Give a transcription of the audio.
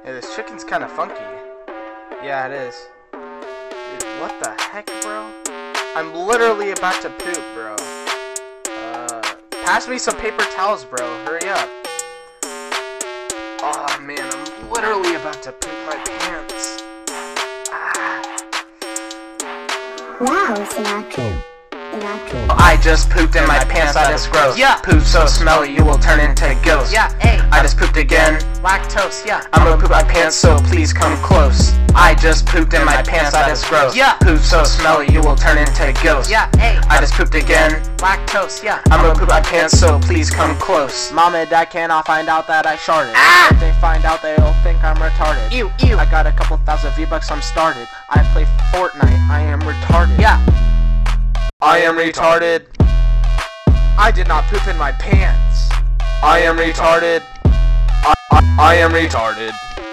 Hey, this chicken's kind of funky. Yeah, it is. Dude, what the heck, bro? I'm literally about to poop, bro. Pass me some paper towels, bro. Hurry up. Oh, man, I'm literally about to poop my pants. Wow, Sinatra. I just pooped in my pants, that is gross. Yeah. Poop so smelly, you will turn into a ghost. Yeah, hey. I just pooped again. Lactose, yeah. I'm gonna poop my pants, so please come close. I just pooped in my pants, that is gross. Yeah. Poop so smelly, you will turn into a ghost. Yeah, hey. I just pooped again. Lactose, yeah. I'm gonna poop my pants, so please come close. Mom and Dad cannot find out that I sharted. Ah! If they find out, they'll think I'm retarded. Ew, ew. I got a couple thousand V-Bucks, I'm started. I play Fortnite, I am retarded. Yeah. I am retarded. I did not poop in my pants. I am retarded. I am retarded.